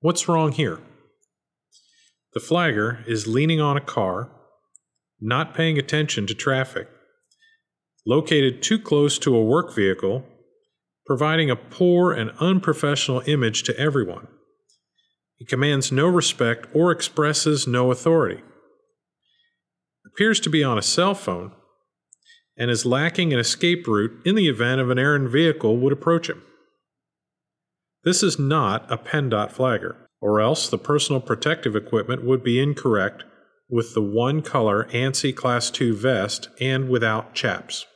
What's wrong here? The flagger is leaning on a car, not paying attention to traffic, located too close to a work vehicle, providing a poor and unprofessional image to everyone. He commands no respect or expresses no authority. Appears to be on a cell phone and is lacking an escape route in the event of an errand vehicle would approach him. This is not a PennDOT flagger, or else the personal protective equipment would be incorrect with the one color ANSI Class II vest and without chaps.